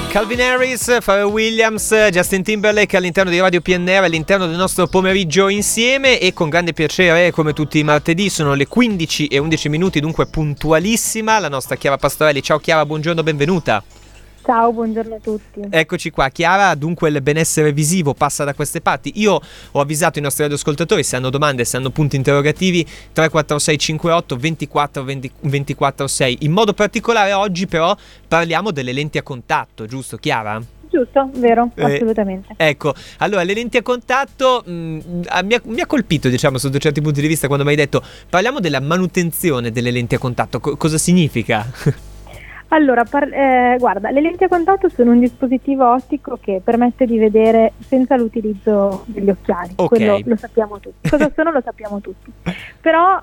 Calvin Harris, Pharrell Williams, Justin Timberlake all'interno di Radio PNR, all'interno del nostro pomeriggio insieme, e con grande piacere, come tutti i martedì, sono le 15:11, dunque puntualissima, la nostra Chiara Pastorelli. Ciao Chiara, buongiorno, benvenuta. Ciao, buongiorno a tutti. Eccoci qua, Chiara. Dunque il benessere visivo passa da queste parti. Io ho avvisato i nostri radioascoltatori, se hanno domande, se hanno punti interrogativi, 346 58 24 24 6. In modo particolare oggi però parliamo delle lenti a contatto, giusto Chiara? Giusto, vero, assolutamente. Ecco, allora le lenti a contatto mi ha colpito, diciamo, sotto certi punti di vista, quando mi hai detto parliamo della manutenzione delle lenti a contatto. Cosa significa? Allora, guarda, le lenti a contatto sono un dispositivo ottico che permette di vedere senza l'utilizzo degli occhiali. Okay. Quello lo sappiamo tutti. Cosa sono lo sappiamo tutti. Però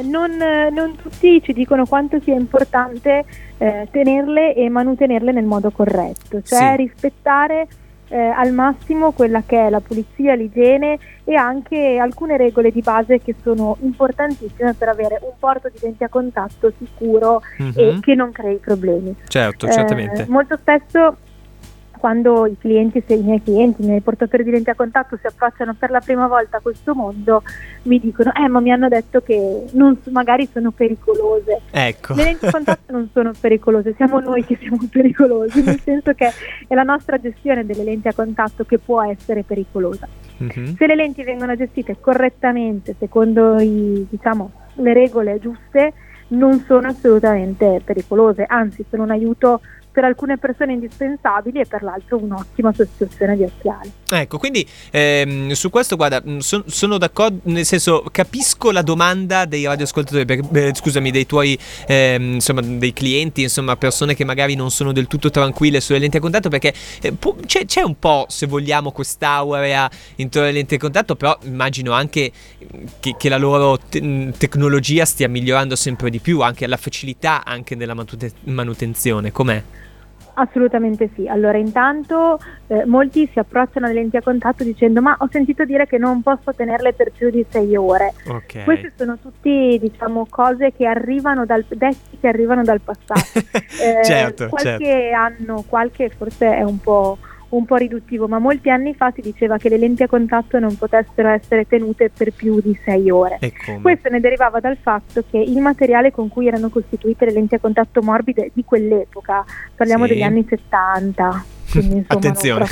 non tutti ci dicono quanto sia importante tenerle e manutenerle nel modo corretto, cioè rispettare al massimo quella che è la pulizia, l'igiene e anche alcune regole di base che sono importantissime per avere un porto di lenti a contatto sicuro e che non crei problemi. Certo, certamente. Molto spesso quando i miei portatori di lenti a contatto si approcciano per la prima volta a questo mondo, mi dicono ma mi hanno detto che magari sono pericolose. Ecco. Le lenti a contatto non sono pericolose, siamo noi che siamo pericolosi, nel senso che è la nostra gestione delle lenti a contatto che può essere pericolosa. Se le lenti vengono gestite correttamente, secondo le regole giuste, non sono assolutamente pericolose, anzi sono un aiuto per alcune persone indispensabili e per l'altro un'ottima sostituzione di occhiali. Ecco, quindi su questo guarda, sono d'accordo, nel senso capisco la domanda dei radioascoltatori, dei tuoi dei clienti, insomma persone che magari non sono del tutto tranquille sulle lenti a contatto, perché c'è un po', se vogliamo, quest'aurea intorno alle lenti a contatto, però immagino anche che la loro tecnologia stia migliorando sempre di più, anche la facilità anche nella manutenzione, com'è? Assolutamente sì. Allora, intanto molti si approcciano alle lenti a contatto dicendo ma ho sentito dire che non posso tenerle per più di 6 ore. Okay. Queste sono tutti cose che arrivano dal passato. Certo. Anno, qualche forse è un po' riduttivo, ma molti anni fa si diceva che le lenti a contatto non potessero essere tenute per più di 6 ore. Questo ne derivava dal fatto che il materiale con cui erano costituite le lenti a contatto morbide di quell'epoca, parliamo degli anni 70, quindi insomma attenzione.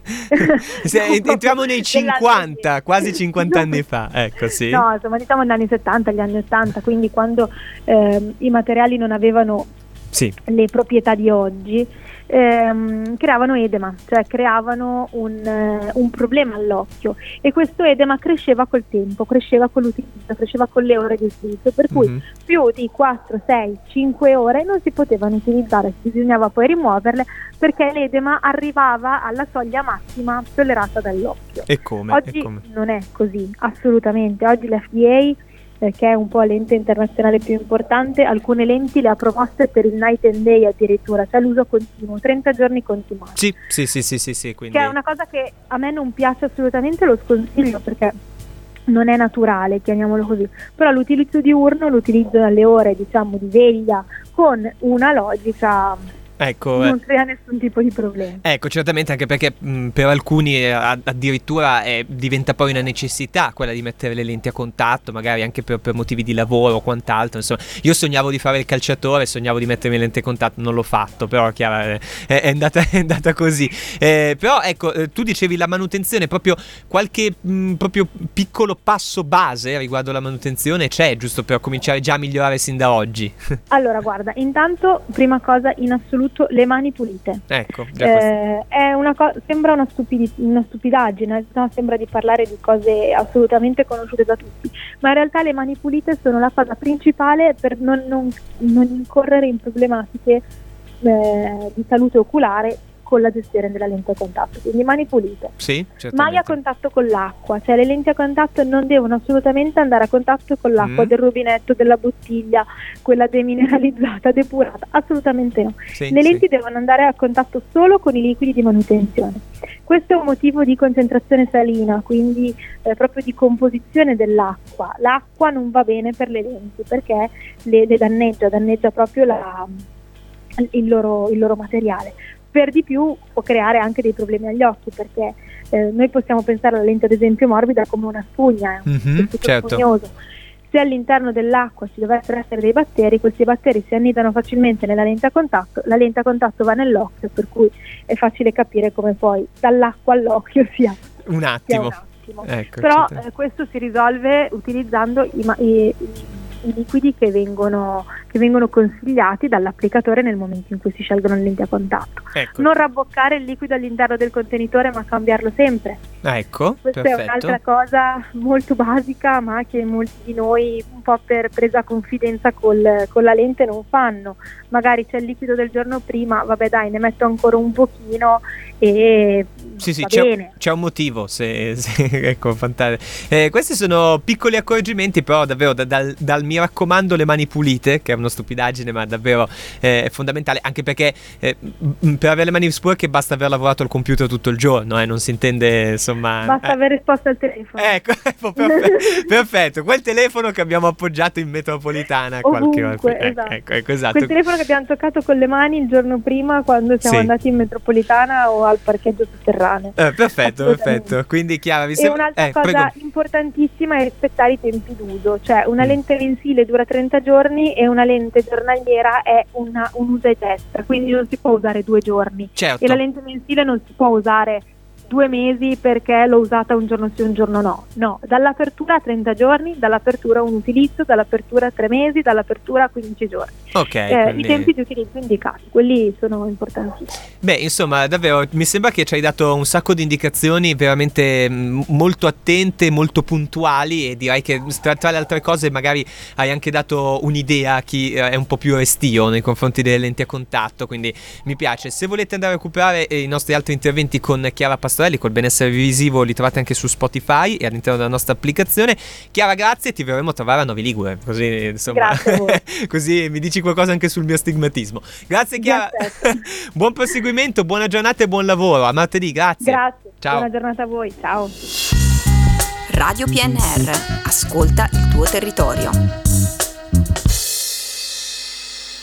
Entriamo nei 50, quasi 50 anni fa, ecco, sì. No, insomma, diciamo negli anni 70, gli anni 80, quindi quando i materiali non avevano le proprietà di oggi, creavano edema, cioè creavano un problema all'occhio, e questo edema cresceva col tempo, cresceva con l'utilizzo, cresceva con le ore di utilizzo, per cui più di 4, 6, 5 ore non si potevano utilizzare, bisognava poi rimuoverle perché l'edema arrivava alla soglia massima tollerata dall'occhio. Oggi non è così, assolutamente. Oggi l'FDA, che è un po' l'ente internazionale più importante, alcune lenti le ha proposte per il night and day addirittura, cioè l'uso continuo, 30 giorni continuati. Sì, quindi... Che è una cosa che a me non piace assolutamente, lo sconsiglio perché non è naturale, chiamiamolo così, però l'utilizzo diurno, l'utilizzo dalle ore di veglia con una logica... non crea nessun tipo di problema. Ecco, certamente, anche perché per alcuni addirittura diventa poi una necessità quella di mettere le lenti a contatto, magari anche per motivi di lavoro o quant'altro. Insomma, io sognavo di fare il calciatore, sognavo di mettermi le lenti a contatto, non l'ho fatto, però chiaro, è andata così. Però ecco, tu dicevi la manutenzione, proprio qualche proprio piccolo passo base riguardo la manutenzione c'è, giusto per cominciare già a migliorare sin da oggi? Allora, guarda, intanto, prima cosa in assoluto, le mani pulite. Ecco, già è sembra una stupidaggine, no? Sembra di parlare di cose assolutamente conosciute da tutti, ma in realtà le mani pulite sono la cosa principale per non incorrere in problematiche di salute oculare con la gestione della lente a contatto. Quindi mani pulite, mai a contatto con l'acqua, cioè le lenti a contatto non devono assolutamente andare a contatto con l'acqua del rubinetto, della bottiglia, quella demineralizzata, depurata, assolutamente no. Le lenti devono andare a contatto solo con i liquidi di manutenzione. Questo è un motivo di concentrazione salina, quindi proprio di composizione dell'acqua. L'acqua non va bene per le lenti perché le danneggia proprio il loro materiale. per di più può creare anche dei problemi agli occhi, perché noi possiamo pensare alla lente ad esempio morbida come una spugna, è un tessuto certo. spugnoso. Se all'interno dell'acqua ci dovessero essere dei batteri, questi batteri si annidano facilmente nella lente a contatto, la lente a contatto va nell'occhio, per cui è facile capire come poi dall'acqua all'occhio sia un attimo. Ecco, però questo si risolve utilizzando i liquidi che vengono consigliati dall'applicatore nel momento in cui si scelgono le lenti a contatto. Ecco. Non rabboccare il liquido all'interno del contenitore, ma cambiarlo sempre. Ecco, questa perfetto. è un'altra cosa molto basica, ma che molti di noi, un po' per presa confidenza con la lente, non fanno. Magari c'è il liquido del giorno prima, vabbè dai, ne metto ancora un pochino e va bene. C'è un motivo, ecco, fantastico. Questi sono piccoli accorgimenti, però davvero dal mi raccomando le mani pulite, che è una stupidaggine, ma davvero è fondamentale, anche perché per avere le mani sporche basta aver lavorato al computer tutto il giorno, non si intende, insomma... Basta aver risposto al telefono. Ecco, perfetto, quel telefono che abbiamo appoggiato in metropolitana ovunque, esatto. Quel telefono che abbiamo toccato con le mani il giorno prima quando siamo andati in metropolitana o al parcheggio sotterraneo. Perfetto. Quindi Chiara, e un'altra cosa importantissima è rispettare i tempi d'uso, cioè una lente mensile dura 30 giorni e una lente giornaliera è un usa e getta, quindi non si può usare 2 giorni. Certo. E la lente mensile non si può usare 2 mesi perché l'ho usata un giorno sì un giorno no, dall'apertura a 30 giorni, dall'apertura un utilizzo, dall'apertura a 3 mesi, dall'apertura a 15 giorni. Quindi... I tempi di utilizzo indicati, quelli sono importantissimi. Beh, insomma, davvero mi sembra che ci hai dato un sacco di indicazioni veramente molto attente, molto puntuali, e direi che tra le altre cose magari hai anche dato un'idea a chi è un po' più restio nei confronti delle lenti a contatto, quindi mi piace. Se volete andare a recuperare i nostri altri interventi con Chiara Pastorelli, col benessere visivo, li trovate anche su Spotify e all'interno della nostra applicazione. Chiara, grazie, ti verremo a trovare a Novi Ligure, così insomma così mi dici qualcosa anche sul mio astigmatismo. Grazie Chiara, buon proseguimento, buona giornata e buon lavoro, a martedì, grazie. Ciao. Buona giornata a voi, ciao. Radio PNR, ascolta il tuo territorio.